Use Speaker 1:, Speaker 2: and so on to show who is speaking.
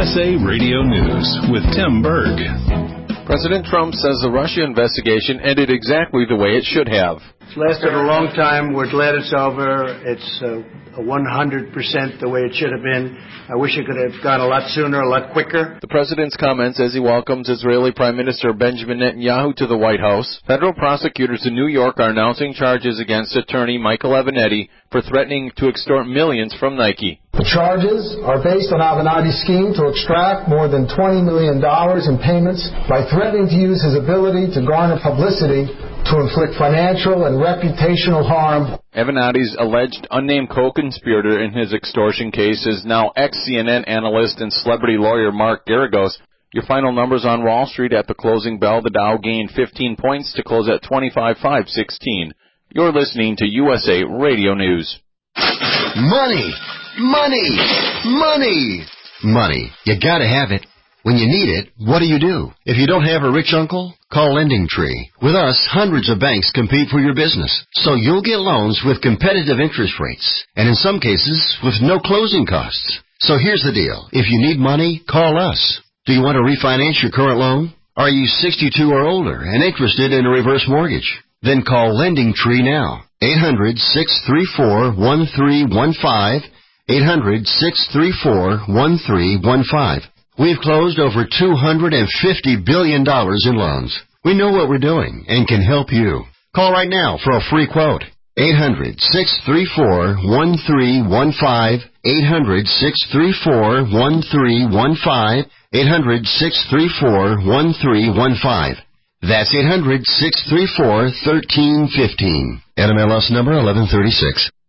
Speaker 1: USA Radio News with Tim Berg.
Speaker 2: President Trump says the Russia investigation ended exactly the way it should have.
Speaker 3: It's lasted a long time. We're glad it's over. It's 100% the way it should have been. I wish it could have gone a lot sooner, a lot quicker.
Speaker 2: The president's comments as he welcomes Israeli Prime Minister Benjamin Netanyahu to the White House. Federal prosecutors in New York are announcing charges against attorney Michael Avenatti for threatening to extort millions from Nike.
Speaker 4: The charges are based on Avenatti's scheme to extract more than $20 million in payments by threatening to use his ability to garner publicity to inflict financial and reputational harm.
Speaker 2: Avenatti's alleged unnamed co-conspirator in his extortion case is now ex-CNN analyst and celebrity lawyer Mark Geragos. Your final numbers on Wall Street at the closing bell. The Dow gained 15 points to close at 25,516. You're listening to USA Radio News.
Speaker 5: Money! Money! Money! Money. You gotta have it. When you need it, what do? If you don't have a rich uncle, call LendingTree. With us, hundreds of banks compete for your business, so you'll get loans with competitive interest rates, and in some cases, with no closing costs. So here's the deal. If you need money, call us. Do you want to refinance your current loan? Are you 62 or older and interested in a reverse mortgage? Then call LendingTree now. 800-634-1315. 800-634-1315. We've closed over $250 billion in loans. We know what we're doing and can help you. Call right now for a free quote. 800-634-1315. 800-634-1315. 800-634-1315. That's 800-634-1315. NMLS number 1136.